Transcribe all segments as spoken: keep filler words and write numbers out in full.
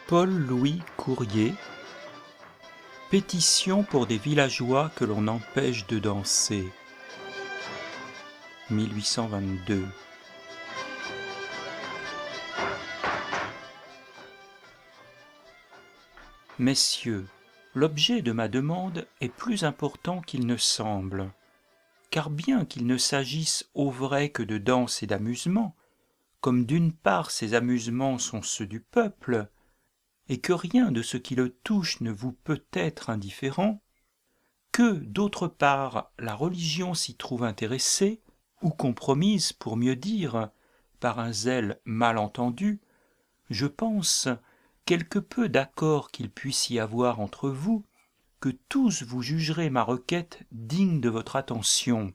Paul-Louis Courier. Pétition pour des villageois que l'on empêche de danser. mille huit cent vingt-deux. Messieurs, l'objet de ma demande est plus important qu'il ne semble, car bien qu'il ne s'agisse au vrai que de danse et d'amusement, comme d'une part ces amusements sont ceux du peuple, et que rien de ce qui le touche ne vous peut être indifférent, que, d'autre part, la religion s'y trouve intéressée, ou compromise, pour mieux dire, par un zèle mal entendu, je pense, quelque peu d'accord qu'il puisse y avoir entre vous, que tous vous jugerez ma requête digne de votre attention.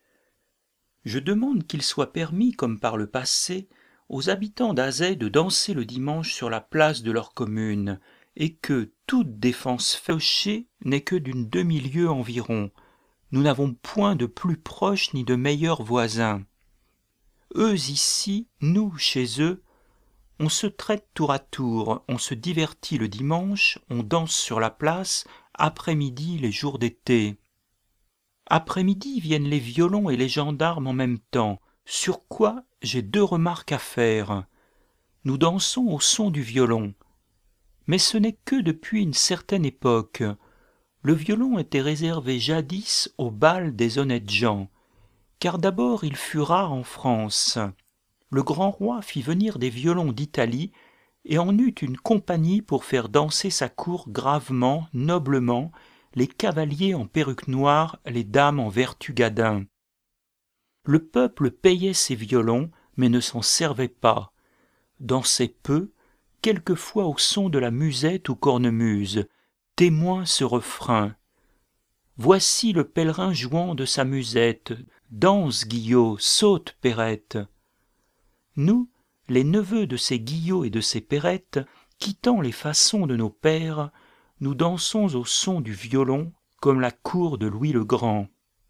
Je demande qu'il soit permis, comme par le passé, aux habitants d'Azay de danser le dimanche sur la place de leur commune, et que toute défense fauchée n'est que d'une demi-lieue environ. Nous n'avons point de plus proches ni de meilleurs voisins. Eux ici, nous chez eux, on se traite tour à tour, on se divertit le dimanche, on danse sur la place, après-midi les jours d'été. Après-midi viennent les violons et les gendarmes en même temps, sur quoi j'ai deux remarques à faire. Nous dansons au son du violon, mais ce n'est que depuis une certaine époque. Le violon était réservé jadis au bal des honnêtes gens, car d'abord il fut rare en France. Le grand roi fit venir des violons d'Italie et en eut une compagnie pour faire danser sa cour gravement, noblement, les cavaliers en perruque noire, les dames en vertugadin. Le peuple payait ses violons, mais ne s'en servait pas, dansait peu, quelquefois au son de la musette ou cornemuse, témoin ce refrain. Voici le pèlerin jouant de sa musette, danse Guillot, saute Perrette. Nous, les neveux de ces Guillots et de ces Perrettes, quittant les façons de nos pères, nous dansons au son du violon comme la cour de Louis le Grand.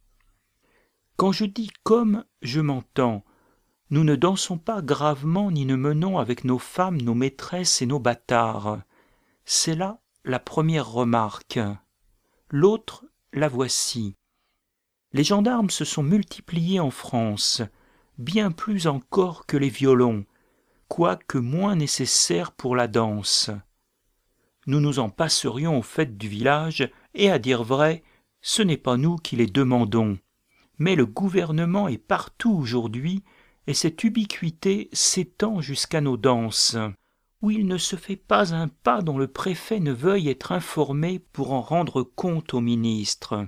Quand je dis comme, je m'entends. Nous ne dansons pas gravement ni ne menons avec nos femmes, nos maîtresses et nos bâtards. C'est là la première remarque. L'autre, la voici. Les gendarmes se sont multipliés en France, bien plus encore que les violons, quoique moins nécessaires pour la danse. Nous nous en passerions aux fêtes du village, et à dire vrai, ce n'est pas nous qui les demandons. Mais le gouvernement est partout aujourd'hui, et cette ubiquité s'étend jusqu'à nos danses, où il ne se fait pas un pas dont le préfet ne veuille être informé pour en rendre compte au ministre.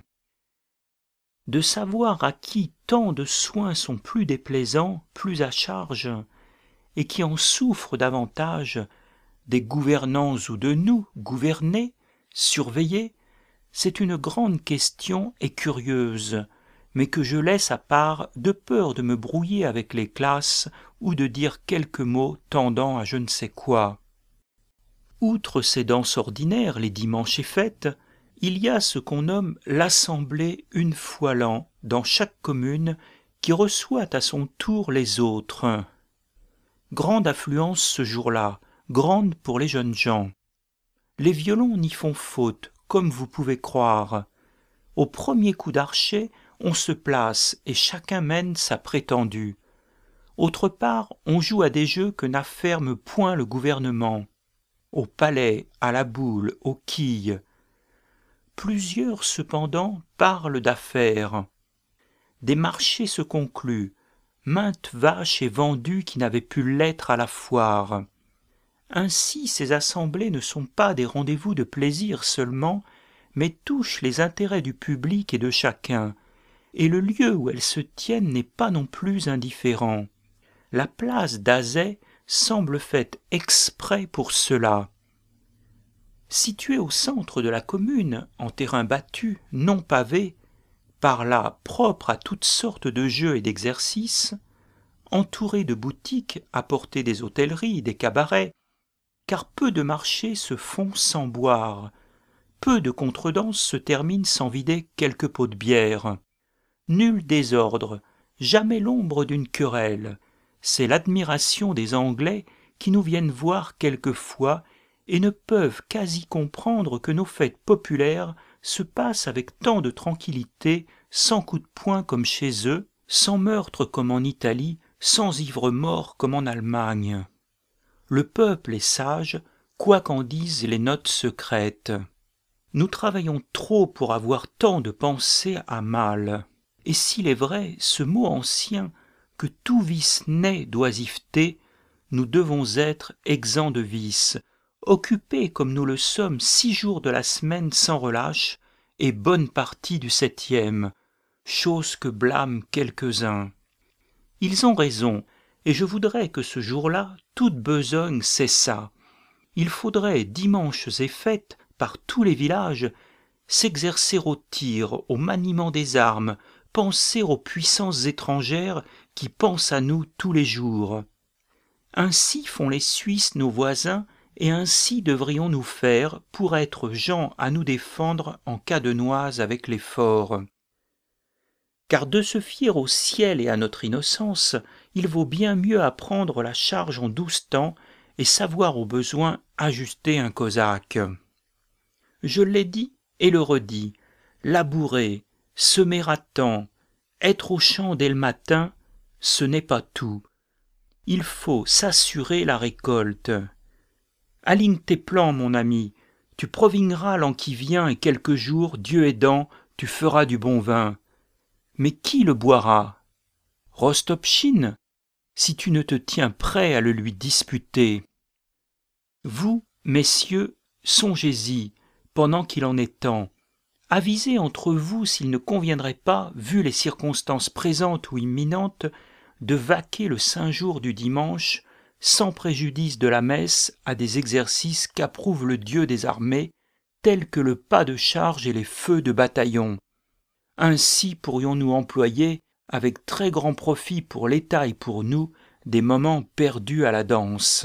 De savoir à qui tant de soins sont plus déplaisants, plus à charge, et qui en souffrent davantage, des gouvernants ou de nous, gouvernés, surveillés, c'est une grande question et curieuse, mais que je laisse à part de peur de me brouiller avec les classes ou de dire quelques mots tendant à je ne sais quoi. Outre ces danses ordinaires, les dimanches et fêtes, il y a ce qu'on nomme l'assemblée une fois l'an dans chaque commune qui reçoit à son tour les autres. Grande affluence ce jour-là, grande pour les jeunes gens. Les violons n'y font faute, comme vous pouvez croire. Au premier coup d'archet, on se place et chacun mène sa prétendue. Autre part, on joue à des jeux que n'afferme point le gouvernement. Au palais, à la boule, aux quilles. Plusieurs, cependant, parlent d'affaires. Des marchés se concluent. Mainte vache est vendue qui n'avait pu l'être à la foire. Ainsi, ces assemblées ne sont pas des rendez-vous de plaisir seulement, mais touchent les intérêts du public et de chacun. Et le lieu où elles se tiennent n'est pas non plus indifférent. La place d'Azay semble faite exprès pour cela. Située au centre de la commune, en terrain battu, non pavé, par là propre à toutes sortes de jeux et d'exercices, entourée de boutiques à portée des hôtelleries, des cabarets, car peu de marchés se font sans boire, peu de contredanses se terminent sans vider quelques pots de bière. Nul désordre, jamais l'ombre d'une querelle, c'est l'admiration des Anglais qui nous viennent voir quelquefois et ne peuvent quasi comprendre que nos fêtes populaires se passent avec tant de tranquillité, sans coup de poing comme chez eux, sans meurtre comme en Italie, sans ivre-mort comme en Allemagne. Le peuple est sage, quoi qu'en disent les notes secrètes. Nous travaillons trop pour avoir tant de pensées à mal. Et s'il est vrai, ce mot ancien, que tout vice naît d'oisiveté, nous devons être exempts de vice, occupés comme nous le sommes six jours de la semaine sans relâche, et bonne partie du septième, chose que blâment quelques-uns. Ils ont raison, et je voudrais que ce jour-là toute besogne cessât. Il faudrait, dimanches et fêtes, par tous les villages, s'exercer au tir, au maniement des armes, penser aux puissances étrangères qui pensent à nous tous les jours. Ainsi font les Suisses nos voisins, et ainsi devrions-nous faire pour être gens à nous défendre en cas de noise avec les forts. Car de se fier au ciel et à notre innocence, il vaut bien mieux apprendre la charge en douze temps et savoir au besoin ajuster un cosaque. Je l'ai dit et le redis, labourer, semer à temps, être au champ dès le matin, ce n'est pas tout. Il faut s'assurer la récolte. Aligne tes plans, mon ami, tu provigneras l'an qui vient et quelques jours, Dieu aidant, tu feras du bon vin. Mais qui le boira? Rostopchine, si tu ne te tiens prêt à le lui disputer. Vous, messieurs, songez-y, pendant qu'il en est temps. Avisez entre vous s'il ne conviendrait pas, vu les circonstances présentes ou imminentes, de vaquer le saint jour du dimanche, sans préjudice de la messe, à des exercices qu'approuve le Dieu des armées, tels que le pas de charge et les feux de bataillon. Ainsi pourrions-nous employer, avec très grand profit pour l'État et pour nous, des moments perdus à la danse.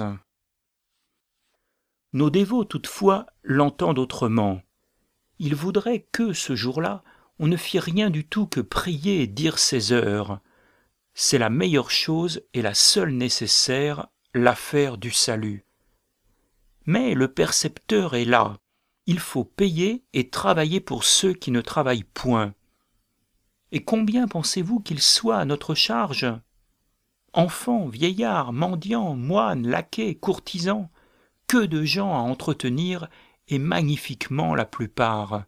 Nos dévots, toutefois, l'entendent autrement. Ils voudraient que, ce jour-là, on ne fît rien du tout que prier et dire ses heures. C'est la meilleure chose et la seule nécessaire, l'affaire du salut. Mais le percepteur est là. Il faut payer et travailler pour ceux qui ne travaillent point. Et combien pensez-vous qu'ils soient à notre charge? Enfants, vieillards, mendiants, moines, laquais, courtisans, que de gens à entretenir, et magnifiquement la plupart.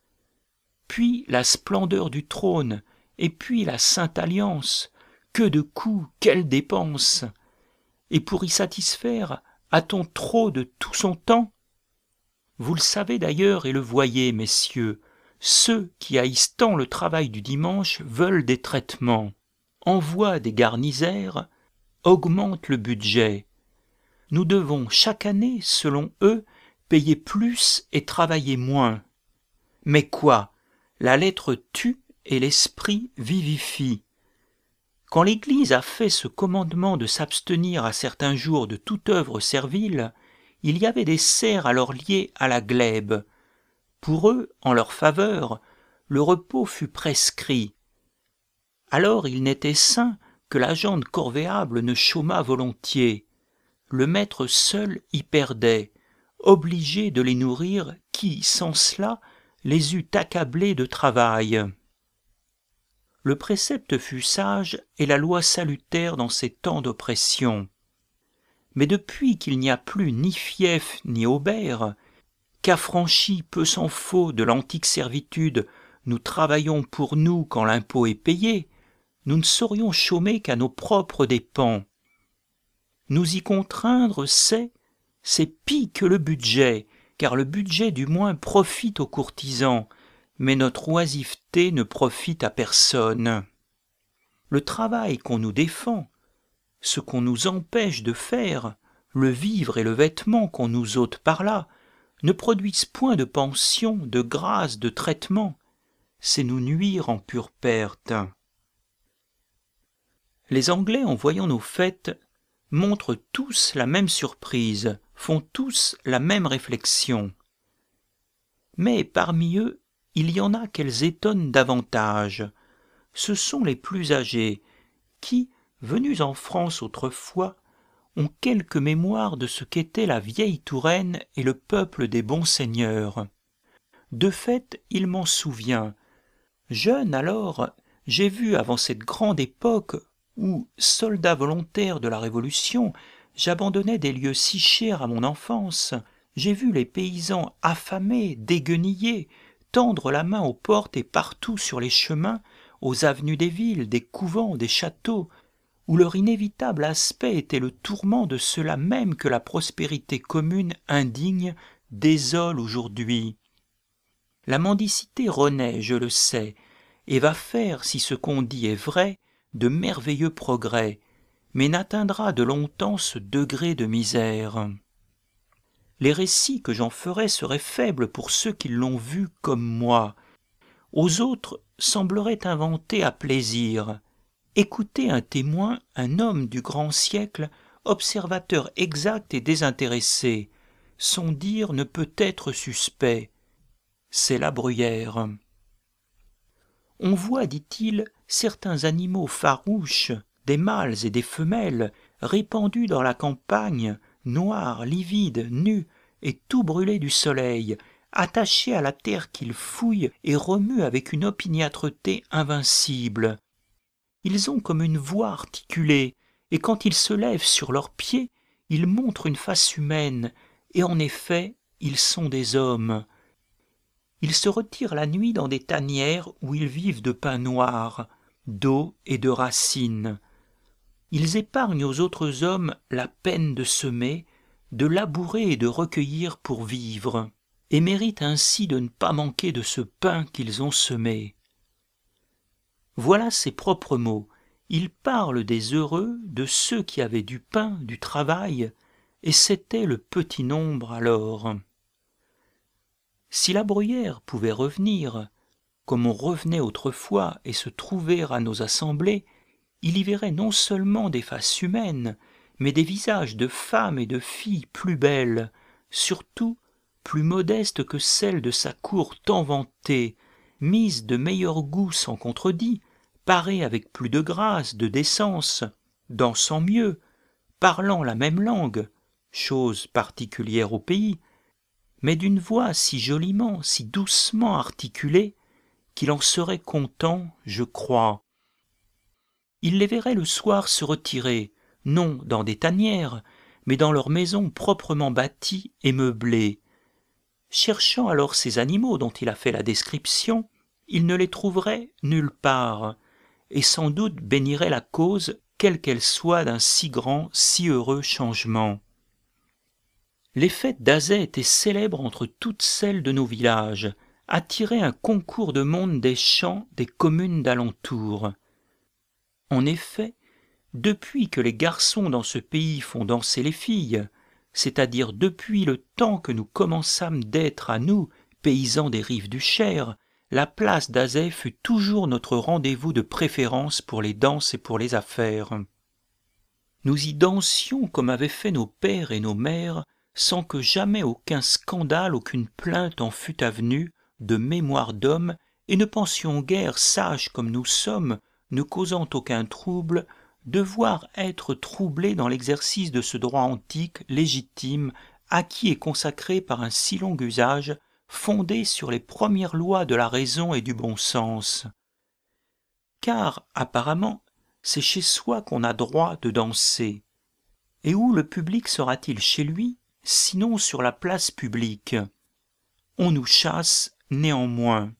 Puis la splendeur du trône, et puis la Sainte Alliance, que de coûts, quelles dépenses! Et pour y satisfaire, a-t-on trop de tout son temps? Vous le savez d'ailleurs et le voyez, messieurs, ceux qui haïssent tant le travail du dimanche veulent des traitements, envoient des garnisaires, augmentent le budget. Nous devons chaque année, selon eux, payer plus et travailler moins. Mais quoi? La lettre tue et l'esprit vivifie. Quand l'Église a fait ce commandement de s'abstenir à certains jours de toute œuvre servile, il y avait des serfs alors liés à la glèbe. Pour eux, en leur faveur, le repos fut prescrit. Alors il n'était sain que la jante corvéable ne chômât volontiers. Le maître seul y perdait, obligé de les nourrir qui, sans cela, les eût accablés de travail. Le précepte fut sage et la loi salutaire dans ces temps d'oppression. Mais depuis qu'il n'y a plus ni fief ni aubert, qu'affranchis peu s'en faut de l'antique servitude, nous travaillons pour nous quand l'impôt est payé, nous ne saurions chômer qu'à nos propres dépens. Nous y contraindre, c'est, c'est pis que le budget, car le budget du moins profite aux courtisans, mais notre oisiveté ne profite à personne. Le travail qu'on nous défend, ce qu'on nous empêche de faire, le vivre et le vêtement qu'on nous ôte par là, ne produisent point de pension, de grâce, de traitement, c'est nous nuire en pure perte. Les Anglais, en voyant nos fêtes, montrent tous la même surprise, font tous la même réflexion. Mais parmi eux, il y en a qu'elles étonnent davantage. Ce sont les plus âgés, qui, venus en France autrefois, ont quelque mémoire de ce qu'était la vieille Touraine et le peuple des bons seigneurs. De fait, il m'en souvient. Jeune alors, j'ai vu avant cette grande époque où, soldat volontaire de la Révolution, j'abandonnais des lieux si chers à mon enfance, j'ai vu les paysans affamés, déguenillés, tendre la main aux portes et partout sur les chemins, aux avenues des villes, des couvents, des châteaux, où leur inévitable aspect était le tourment de ceux-là même que la prospérité commune indigne désole aujourd'hui. La mendicité renaît, je le sais, et va faire, si ce qu'on dit est vrai, de merveilleux progrès, mais n'atteindra de longtemps ce degré de misère. Les récits que j'en ferai seraient faibles pour ceux qui l'ont vu comme moi. Aux autres sembleraient inventés à plaisir. Écoutez un témoin, un homme du grand siècle, observateur exact et désintéressé. Son dire ne peut être suspect. C'est La Bruyère. On voit, dit-il, certains animaux farouches, des mâles et des femelles, répandus dans la campagne, noirs, livides, nus, et tout brûlés du soleil, attachés à la terre qu'ils fouillent et remuent avec une opiniâtreté invincible. Ils ont comme une voix articulée, et quand ils se lèvent sur leurs pieds, ils montrent une face humaine, et en effet, ils sont des hommes. Ils se retirent la nuit dans des tanières où ils vivent de pain noir, d'eau et de racines. Ils épargnent aux autres hommes la peine de semer, de labourer et de recueillir pour vivre, et méritent ainsi de ne pas manquer de ce pain qu'ils ont semé. Voilà ses propres mots. Il parle des heureux, de ceux qui avaient du pain, du travail, et c'était le petit nombre alors. Si La Bruyère pouvait revenir, comme on revenait autrefois, et se trouver à nos assemblées, il y verrait non seulement des faces humaines, mais des visages de femmes et de filles plus belles, surtout plus modestes que celles de sa cour tant vantée, mises de meilleur goût sans contredit, parées avec plus de grâce, de décence, dansant mieux, parlant la même langue, chose particulière au pays, mais d'une voix si joliment, si doucement articulée, qu'il en serait content, je crois. Il les verrait le soir se retirer, non dans des tanières, mais dans leurs maisons proprement bâties et meublées. Cherchant alors ces animaux dont il a fait la description, il ne les trouverait nulle part, et sans doute bénirait la cause, quelle qu'elle soit, d'un si grand, si heureux changement. Les fêtes d'Azay étaient célèbres entre toutes celles de nos villages, attiraient un concours de monde des champs, des communes d'alentour. En effet, depuis que les garçons dans ce pays font danser les filles, c'est-à-dire depuis le temps que nous commençâmes d'être à nous, paysans des rives du Cher, la place d'Azay fut toujours notre rendez-vous de préférence pour les danses et pour les affaires. Nous y dansions comme avaient fait nos pères et nos mères, sans que jamais aucun scandale, aucune plainte en fût avenue, de mémoire d'homme, et ne pensions guère, sages comme nous sommes, ne causant aucun trouble, devoir être troublés dans l'exercice de ce droit antique, légitime, acquis et consacré par un si long usage, fondé sur les premières lois de la raison et du bon sens. Car, apparemment, c'est chez soi qu'on a droit de danser. Et où le public sera-t-il chez lui, sinon sur la place publique? On nous chasse néanmoins.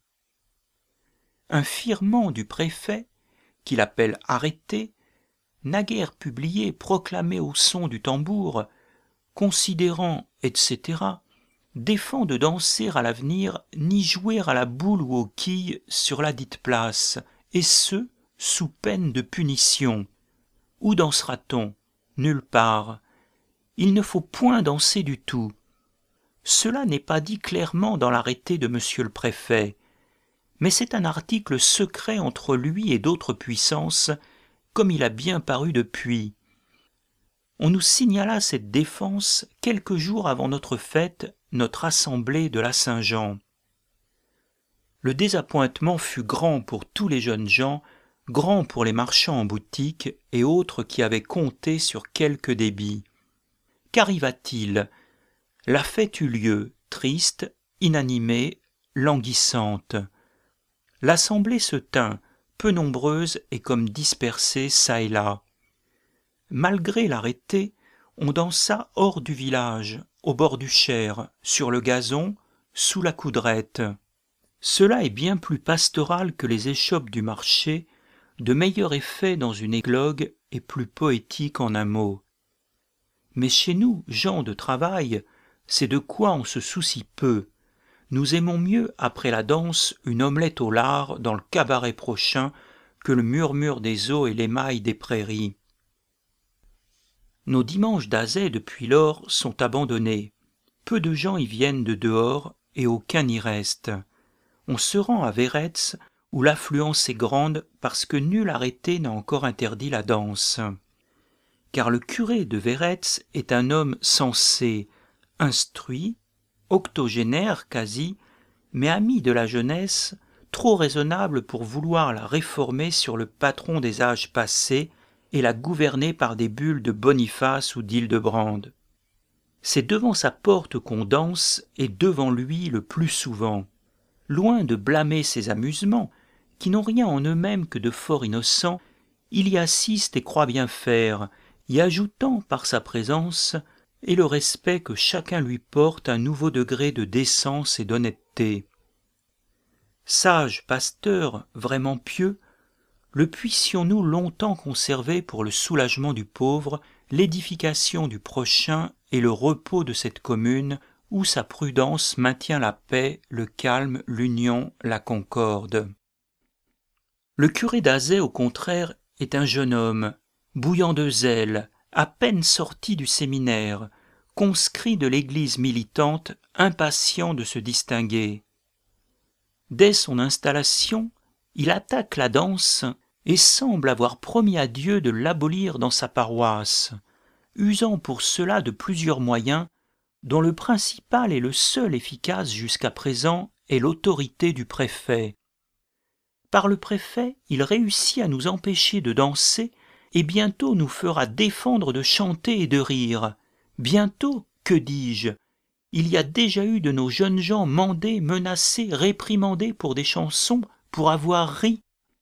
Un firman du préfet, qu'il appelle arrêté, naguère publié, proclamé au son du tambour, considérant, et cetera, défend de danser à l'avenir ni jouer à la boule ou aux quilles sur la dite place, et ce, sous peine de punition. Où dansera-t-on? Nulle part. Il ne faut point danser du tout. Cela n'est pas dit clairement dans l'arrêté de monsieur le préfet, mais c'est un article secret entre lui et d'autres puissances, comme il a bien paru depuis. On nous signala cette défense quelques jours avant notre fête, notre assemblée de la Saint-Jean. Le désappointement fut grand pour tous les jeunes gens, grand pour les marchands en boutique et autres qui avaient compté sur quelques débits. Qu'arriva-t-il ? La fête eut lieu, triste, inanimée, languissante. L'assemblée se tint, peu nombreuse et comme dispersée çà et là. Malgré l'arrêté, on dansa hors du village, au bord du Cher, sur le gazon, sous la coudrette. Cela est bien plus pastoral que les échoppes du marché, de meilleur effet dans une églogue et plus poétique en un mot. Mais chez nous, gens de travail, c'est de quoi on se soucie peu. Nous aimons mieux, après la danse, une omelette au lard dans le cabaret prochain que le murmure des eaux et l'émail des prairies. Nos dimanches d'Azay depuis lors sont abandonnés. Peu de gens y viennent de dehors et aucun n'y reste. On se rend à Véretz où l'affluence est grande parce que nul arrêté n'a encore interdit la danse. Car le curé de Véretz est un homme sensé, instruit, octogénaire quasi, mais ami de la jeunesse, trop raisonnable pour vouloir la réformer sur le patron des âges passés et la gouverner par des bulles de Boniface ou d'Hildebrand. C'est devant sa porte qu'on danse et devant lui le plus souvent. Loin de blâmer ses amusements, qui n'ont rien en eux-mêmes que de fort innocents, il y assiste et croit bien faire, y ajoutant par sa présence et le respect que chacun lui porte un nouveau degré de décence et d'honnêteté. Sage pasteur, vraiment pieux, le puissions-nous longtemps conserver pour le soulagement du pauvre, l'édification du prochain et le repos de cette commune où sa prudence maintient la paix, le calme, l'union, la concorde. Le curé d'Azay, au contraire, est un jeune homme, bouillant de zèle, à peine sorti du séminaire, conscrit de l'église militante, impatient de se distinguer. Dès son installation, il attaque la danse et semble avoir promis à Dieu de l'abolir dans sa paroisse, usant pour cela de plusieurs moyens, dont le principal et le seul efficace jusqu'à présent est l'autorité du préfet. Par le préfet, il réussit à nous empêcher de danser et bientôt nous fera défendre de chanter et de rire. Bientôt, que dis-je ? Il y a déjà eu de nos jeunes gens mandés, menacés, réprimandés pour des chansons, pour avoir ri.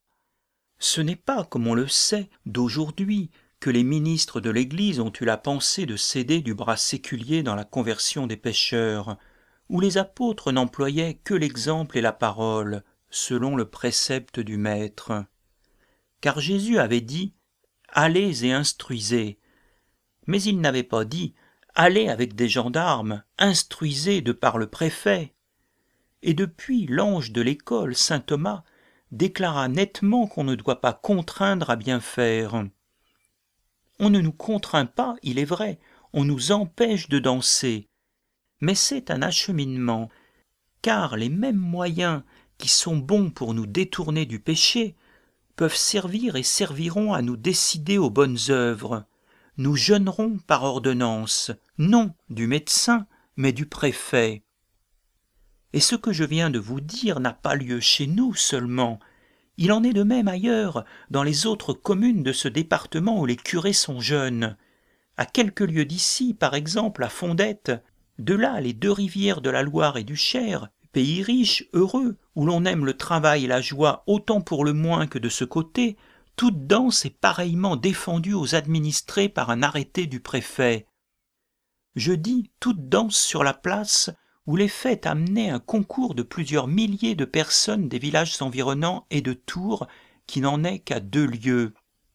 Ce n'est pas, comme on le sait, d'aujourd'hui que les ministres de l'Église ont eu la pensée de céder du bras séculier dans la conversion des pécheurs, où les apôtres n'employaient que l'exemple et la parole, selon le précepte du Maître. Car Jésus avait dit « Allez et instruisez », mais il n'avait pas dit « Allez avec des gendarmes, instruisez de par le préfet ». Et depuis, l'ange de l'école, saint Thomas, déclara nettement qu'on ne doit pas contraindre à bien faire. On ne nous contraint pas, il est vrai, on nous empêche de danser, mais c'est un acheminement, car les mêmes moyens qui sont bons pour nous détourner du péché peuvent servir et serviront à nous décider aux bonnes œuvres. Nous jeûnerons par ordonnance, non du médecin, mais du préfet. Et ce que je viens de vous dire n'a pas lieu chez nous seulement. Il en est de même ailleurs, dans les autres communes de ce département où les curés sont jeunes. À quelques lieues d'ici, par exemple à Fondette, de là les deux rivières de la Loire et du Cher, pays riche, heureux, où l'on aime le travail et la joie autant pour le moins que de ce côté, toute danse est pareillement défendue aux administrés par un arrêté du préfet. Je dis toute danse sur la place où les fêtes amenaient un concours de plusieurs milliers de personnes des villages environnants et de Tours, qui n'en est qu'à deux lieues.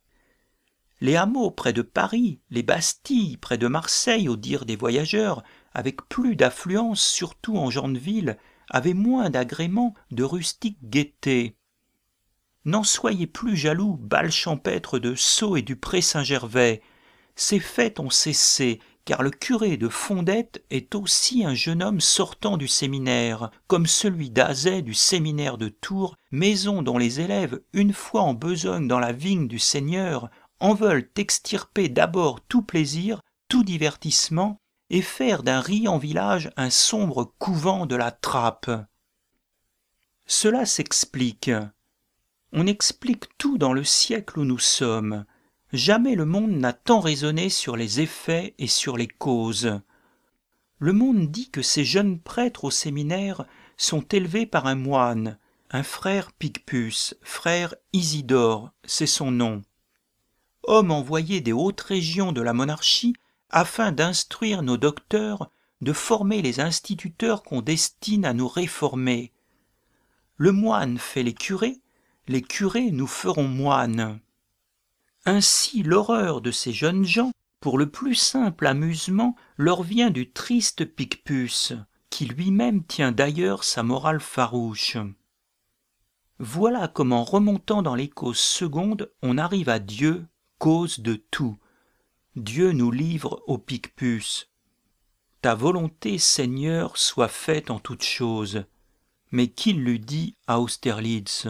Les hameaux près de Paris, les bastilles près de Marseille, au dire des voyageurs, avec plus d'affluence, surtout en gens de ville, avaient moins d'agréments de rustique gaieté. N'en soyez plus jaloux, bals champêtres de Sceaux et du Pré-Saint-Gervais. Ces fêtes ont cessé, car le curé de Fondette est aussi un jeune homme sortant du séminaire, comme celui d'Azay du séminaire de Tours, maison dont les élèves, une fois en besogne dans la vigne du Seigneur, en veulent extirper d'abord tout plaisir, tout divertissement, et faire d'un riant village un sombre couvent de la Trappe. Cela s'explique. On explique tout dans le siècle où nous sommes. Jamais le monde n'a tant raisonné sur les effets et sur les causes. Le monde dit que ces jeunes prêtres au séminaire sont élevés par un moine, un frère Picpus, frère Isidore, c'est son nom. Homme envoyé des hautes régions de la monarchie afin d'instruire nos docteurs, de former les instituteurs qu'on destine à nous réformer. Le moine fait les curés, les curés nous feront moines. Ainsi l'horreur de ces jeunes gens, pour le plus simple amusement, leur vient du triste Picpus, qui lui-même tient d'ailleurs sa morale farouche. Voilà comment, remontant dans les causes secondes, on arrive à Dieu, cause de tout. Dieu nous livre au Picpus. Ta volonté, Seigneur, soit faite en toutes choses. Mais qui l'eût dit à Austerlitz?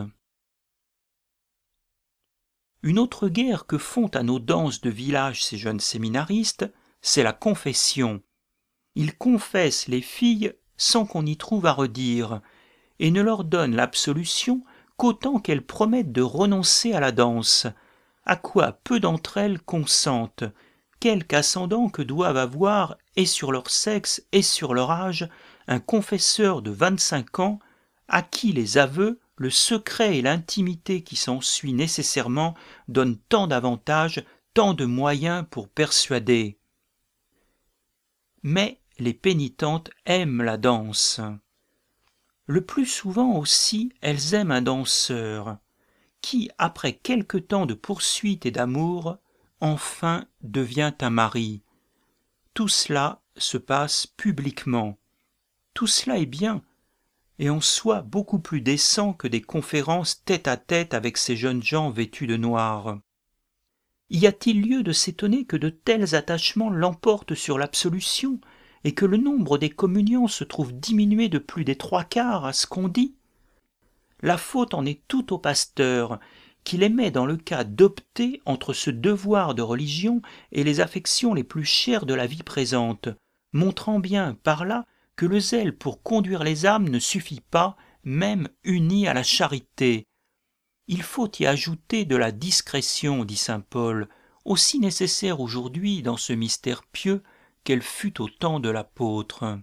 Une autre guerre que font à nos danses de village ces jeunes séminaristes, c'est la confession. Ils confessent les filles sans qu'on y trouve à redire, et ne leur donnent l'absolution qu'autant qu'elles promettent de renoncer à la danse, à quoi peu d'entre elles consentent, quelque ascendant que doivent avoir, et sur leur sexe et sur leur âge, un confesseur de vingt-cinq ans, à qui les aveux, le secret et l'intimité qui s'ensuit nécessairement donnent tant d'avantages, tant de moyens pour persuader. Mais les pénitentes aiment la danse. Le plus souvent aussi, elles aiment un danseur, qui, après quelque temps de poursuite et d'amour, enfin devient un mari. Tout cela se passe publiquement. Tout cela est bien, et en soi beaucoup plus décent que des conférences tête-à-tête avec ces jeunes gens vêtus de noir. Y a-t-il lieu de s'étonner que de tels attachements l'emportent sur l'absolution, et que le nombre des communions se trouve diminué de plus des trois quarts à ce qu'on dit? La faute en est toute au pasteur, qui les met dans le cas d'opter entre ce devoir de religion et les affections les plus chères de la vie présente, montrant bien par là que le zèle pour conduire les âmes ne suffit pas, même uni à la charité. Il faut y ajouter de la discrétion, dit saint Paul, aussi nécessaire aujourd'hui dans ce mystère pieux qu'elle fut au temps de l'apôtre.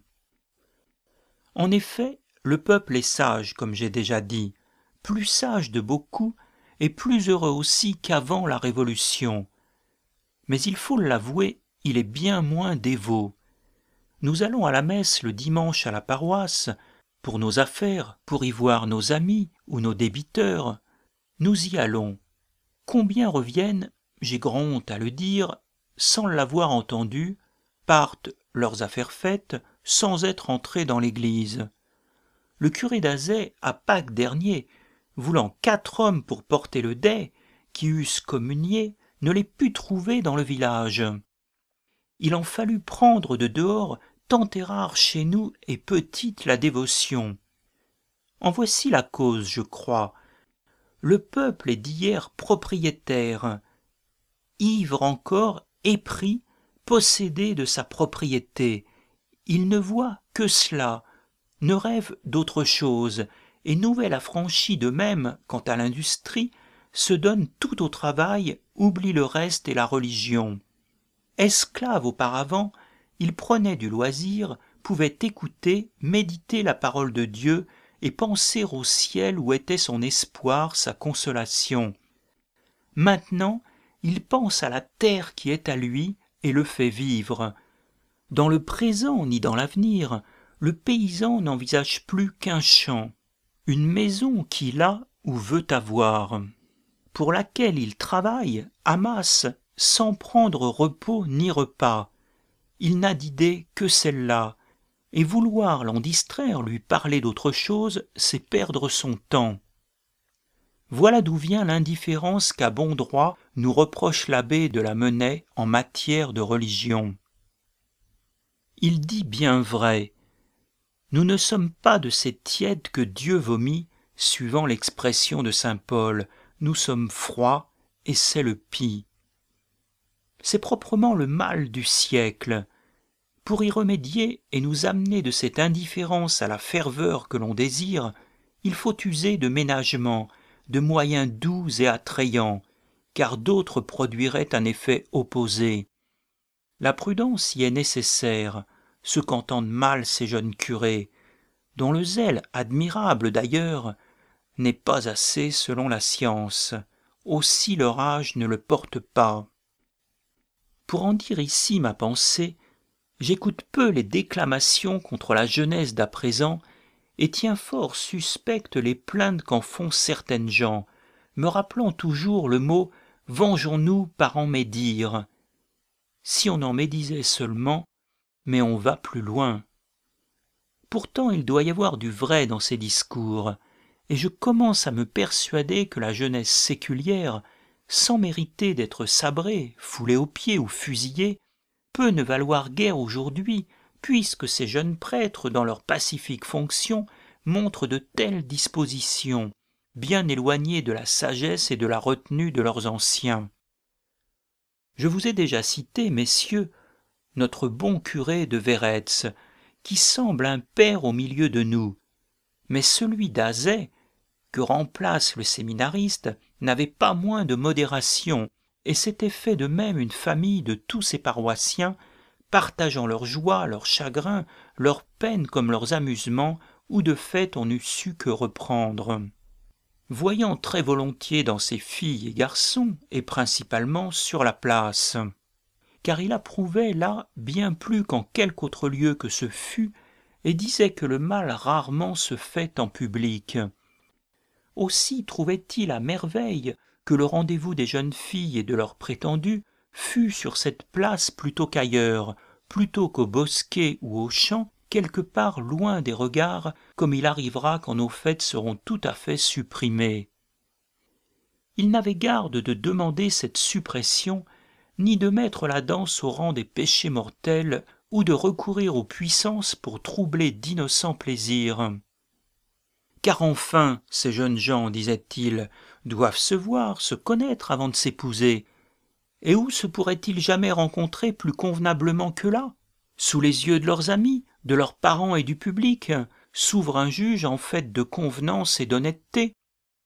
En effet, le peuple est sage, comme j'ai déjà dit, plus sage de beaucoup, et plus heureux aussi qu'avant la Révolution. Mais il faut l'avouer, il est bien moins dévot. Nous allons à la messe le dimanche à la paroisse, pour nos affaires, pour y voir nos amis ou nos débiteurs. Nous y allons. Combien reviennent, j'ai grand honte à le dire, sans l'avoir entendu, partent, leurs affaires faites, sans être entrés dans l'église. Le curé d'Azay, à Pâques dernier, voulant quatre hommes pour porter le dais, qui eussent communié, ne les put trouver dans le village. Il en fallut prendre de dehors, tant est rare chez nous et petite la dévotion. En voici la cause, je crois. Le peuple est d'hier propriétaire, ivre encore, épris, possédé de sa propriété. Il ne voit que cela, ne rêve d'autre chose, et nouvelle affranchi de même quant à l'industrie, se donne tout au travail, oublie le reste et la religion. Esclave auparavant, il prenait du loisir, pouvait écouter, méditer la parole de Dieu et penser au ciel où était son espoir, sa consolation. Maintenant, il pense à la terre qui est à lui et le fait vivre. Dans le présent ni dans l'avenir, le paysan n'envisage plus qu'un champ, une maison qu'il a ou veut avoir, pour laquelle il travaille, amasse, sans prendre repos ni repas. Il n'a d'idée que celle-là, et vouloir l'en distraire, lui parler d'autre chose, c'est perdre son temps. Voilà d'où vient l'indifférence qu'à bon droit nous reproche l'abbé de la Menaye en matière de religion. Il dit bien vrai. Nous ne sommes pas de ces tièdes que Dieu vomit, suivant l'expression de saint Paul, nous sommes froids, et c'est le pis. C'est proprement le mal du siècle. Pour y remédier et nous amener de cette indifférence à la ferveur que l'on désire, il faut user de ménagement, de moyens doux et attrayants, car d'autres produiraient un effet opposé. La prudence y est nécessaire, ce qu'entendent mal ces jeunes curés, dont le zèle, admirable d'ailleurs, n'est pas assez selon la science, aussi leur âge ne le porte pas. Pour en dire ici ma pensée, j'écoute peu les déclamations contre la jeunesse d'à présent et tiens fort suspectes les plaintes qu'en font certaines gens, me rappelant toujours le mot « vengeons-nous par en médire ». Si on en médisait seulement, mais on va plus loin. Pourtant il doit y avoir du vrai dans ces discours, et je commence à me persuader que la jeunesse séculière, sans mériter d'être sabrée, foulée aux pieds ou fusillée, peut ne valoir guère aujourd'hui, puisque ces jeunes prêtres, dans leur pacifique fonction, montrent de telles dispositions, bien éloignées de la sagesse et de la retenue de leurs anciens. Je vous ai déjà cité, messieurs, notre bon curé de Véretz, qui semble un père au milieu de nous, mais celui d'Azay, que remplace le séminariste, n'avait pas moins de modération, et s'était fait de même une famille de tous ses paroissiens, partageant leurs joies, leurs chagrins, leurs peines comme leurs amusements, où de fait on n'eût su que reprendre. Voyant très volontiers dans ses filles et garçons, et principalement sur la place, car il approuvait là bien plus qu'en quelque autre lieu que ce fût, et disait que le mal rarement se fait en public. Aussi trouvait-il à merveille que le rendez-vous des jeunes filles et de leurs prétendus fût sur cette place plutôt qu'ailleurs, plutôt qu'au bosquet ou au champ, quelque part loin des regards, comme il arrivera quand nos fêtes seront tout à fait supprimées. Il n'avait garde de demander cette suppression, ni de mettre la danse au rang des péchés mortels, ou de recourir aux puissances pour troubler d'innocents plaisirs. Car enfin, ces jeunes gens, disait-il, doivent se voir, se connaître avant de s'épouser. Et où se pourraient-ils jamais rencontrer plus convenablement que là? Sous les yeux de leurs amis, de leurs parents et du public, souverain juge en fait de convenance et d'honnêteté.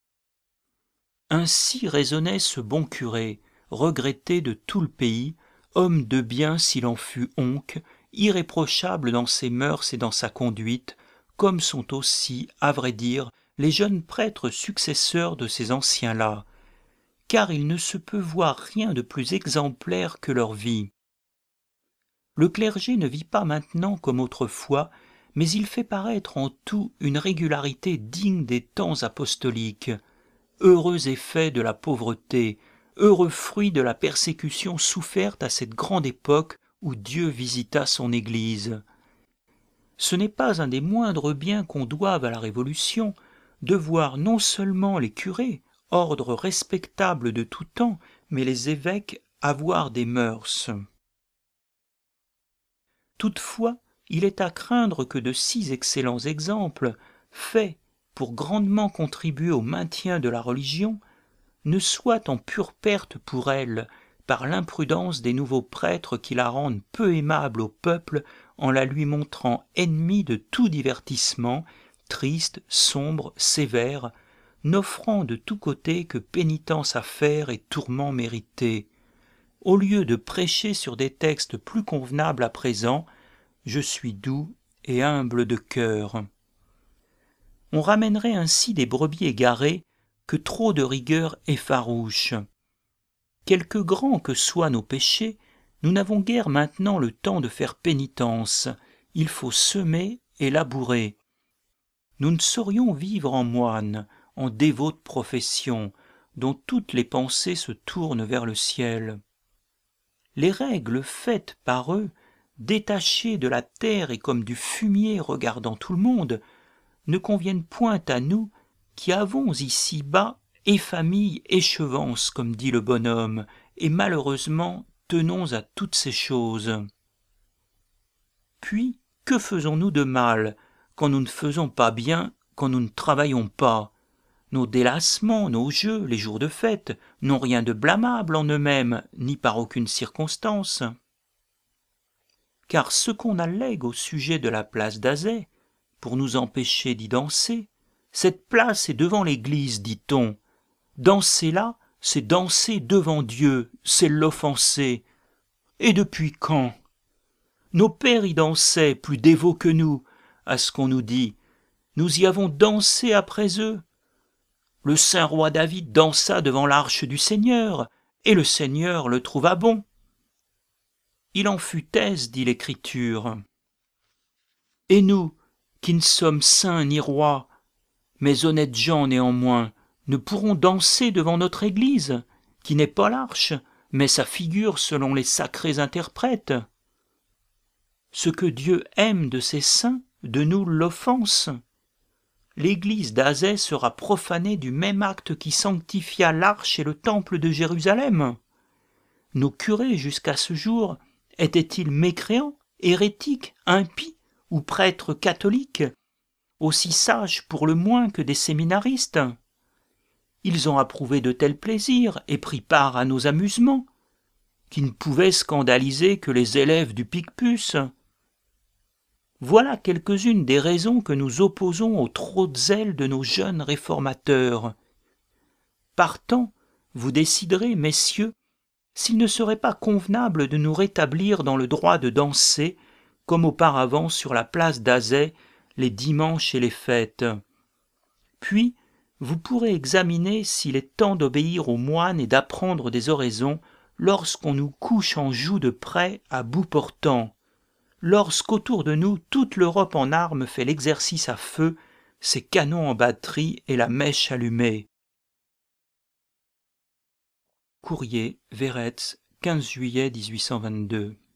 Ainsi raisonnait ce bon curé, regretté de tout le pays, homme de bien s'il en fut oncle, irréprochable dans ses mœurs et dans sa conduite, comme sont aussi, à vrai dire, les jeunes prêtres successeurs de ces anciens-là, car il ne se peut voir rien de plus exemplaire que leur vie. Le clergé ne vit pas maintenant comme autrefois, mais il fait paraître en tout une régularité digne des temps apostoliques. Heureux effet de la pauvreté, heureux fruit de la persécution soufferte à cette grande époque où Dieu visita son Église. Ce n'est pas un des moindres biens qu'on doive à la Révolution, de voir non seulement les curés, ordre respectable de tout temps, mais les évêques avoir des mœurs. Toutefois, il est à craindre que de si excellents exemples, faits pour grandement contribuer au maintien de la religion, ne soient en pure perte pour elle, par l'imprudence des nouveaux prêtres qui la rendent peu aimable au peuple en la lui montrant ennemie de tout divertissement, triste, sombre, sévère, n'offrant de tous côtés que pénitence à faire et tourments mérités. Au lieu de prêcher sur des textes plus convenables à présent, je suis doux et humble de cœur. On ramènerait ainsi des brebis égarées que trop de rigueur effarouche. Quelque grands que soient nos péchés, nous n'avons guère maintenant le temps de faire pénitence, il faut semer et labourer. Nous ne saurions vivre en moines, en dévote profession, dont toutes les pensées se tournent vers le ciel. Les règles faites par eux, détachées de la terre et comme du fumier regardant tout le monde, ne conviennent point à nous qui avons ici-bas et famille et chevance, comme dit le bonhomme, et malheureusement tenons à toutes ces choses. Puis, que faisons-nous de mal, quand nous ne faisons pas bien, quand nous ne travaillons pas? Nos délassements, nos jeux, les jours de fête, n'ont rien de blâmable en eux-mêmes, ni par aucune circonstance. Car ce qu'on allègue au sujet de la place d'Azay, pour nous empêcher d'y danser, cette place est devant l'église, dit-on, Danser là, c'est danser devant Dieu, c'est l'offenser. Et depuis quand? Nos pères y dansaient, plus dévots que nous, à ce qu'on nous dit. Nous y avons dansé après eux. Le saint roi David dansa devant l'arche du Seigneur, et le Seigneur le trouva bon. Il en fut aise, dit l'Écriture. Et nous, qui ne sommes saints ni rois, mais honnêtes gens néanmoins, ne pourrons danser devant notre Église, qui n'est pas l'arche, mais sa figure selon les sacrés interprètes. Ce que Dieu aime de ses saints, de nous l'offense. L'église d'Azès sera profanée du même acte qui sanctifia l'arche et le temple de Jérusalem. Nos curés, jusqu'à ce jour, étaient-ils mécréants, hérétiques, impies ou prêtres catholiques, aussi sages pour le moins que des séminaristes? Ils ont approuvé de tels plaisirs et pris part à nos amusements, qui ne pouvaient scandaliser que les élèves du Picpus. Voilà quelques-unes des raisons que nous opposons au trop de zèle de nos jeunes réformateurs. Partant, vous déciderez, messieurs, s'il ne serait pas convenable de nous rétablir dans le droit de danser, comme auparavant sur la place d'Azès, les dimanches et les fêtes. Puis, vous pourrez examiner s'il est temps d'obéir aux moines et d'apprendre des oraisons lorsqu'on nous couche en joue de près à bout portant, lorsqu'autour de nous toute l'Europe en armes fait l'exercice à feu, ses canons en batterie et la mèche allumée. Courrier, Véretz, quinze juillet mille huit cent vingt-deux.